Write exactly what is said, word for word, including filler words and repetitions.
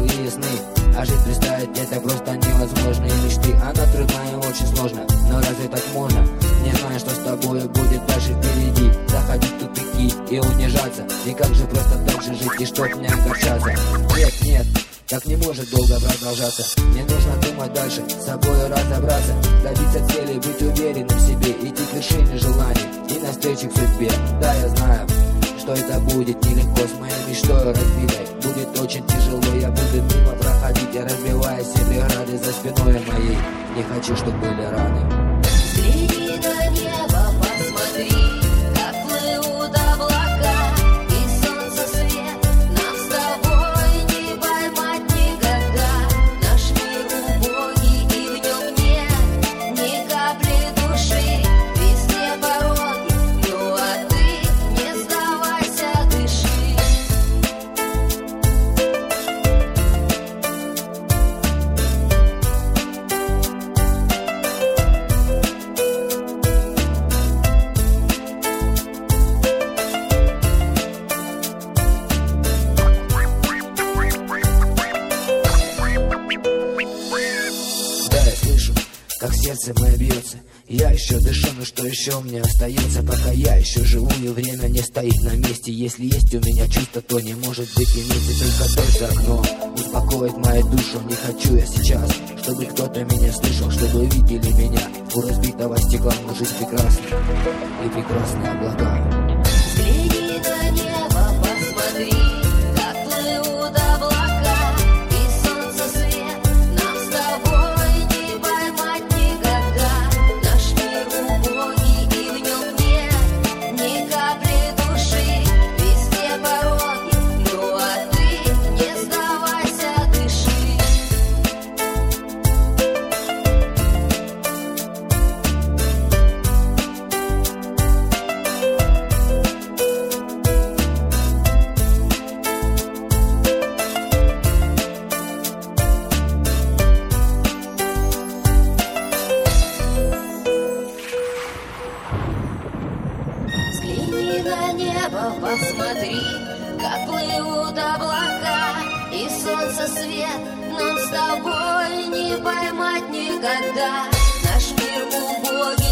голубые сны. А жить представить это просто невозможные мечты. Она трудна и очень сложно, но разве так можно? Не знаю, что с тобой будет дальше впереди. Заходить в тупики и унижаться. И как же просто так же жить и чтоб не огорчаться? Нет, нет, так не может долго продолжаться. Мне нужно думать дальше, с собой разобраться, добиться цели, быть уверенным в себе, идти к вершине желаний и навстречу к судьбе. Да, я знаю, что это будет нелегко, с моей мечтой разбитой будет очень тяжело. Я буду мимо проходить, я разбивая все преграды за спиной моей. Не хочу, чтобы были раны. Взгляни на небо, посмотри, как плывут облака и солнце свет. Нам с тобой не поймать никогда. Наш мир убогий и в нем нет ни капли души. Везде пороги, ну а ты не сдавайся, дыши. Как сердце мое бьется, я еще дышу, но что еще мне остается? Пока я еще живу, и время не стоит на месте. Если есть у меня чувство, то не может быть и вместе. Только дождь за окном успокоит мою душу. Не хочу я сейчас, чтобы кто-то меня слышал, чтобы увидели меня у разбитого стекла. Но жизнь прекрасна и прекрасные облака. Взгляни на небо, посмотри, как плывут облака и солнце свет. Нам с тобой не поймать никогда. Наш мир убогий и в нем нет ни капли души. Везде пороги, ну а ты не сдавайся, дыши. Взгляни на небо, посмотри, как плывут облака и солнце свет. Нам с тобой не поймать никогда. Наш мир убогий